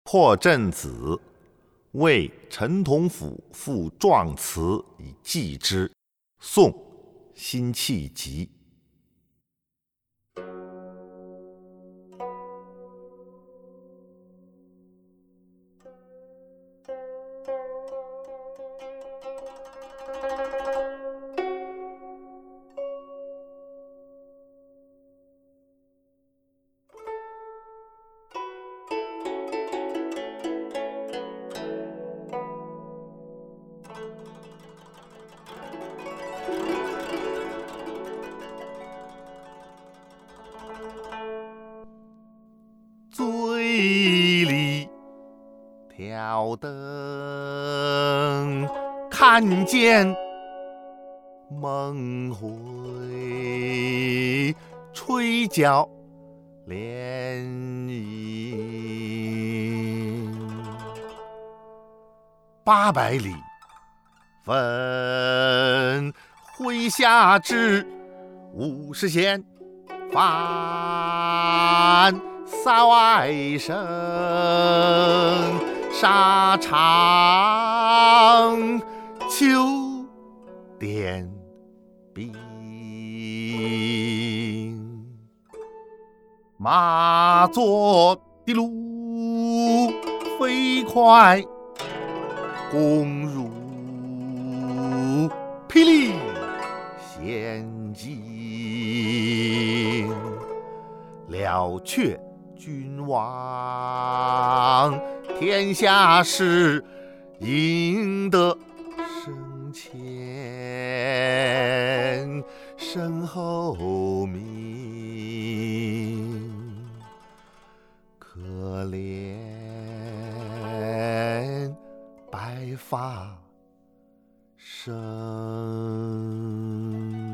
破阵子，为陈同甫赋壮词以寄之。宋·辛弃疾。醉里挑灯看见梦回，吹角连营。800里，分麾下之50弦，翻塞外声，沙场秋点兵。马作的路飞快，弓如霹雳弦惊。了却君王，天下事赢得生前身后名。可怜白发生。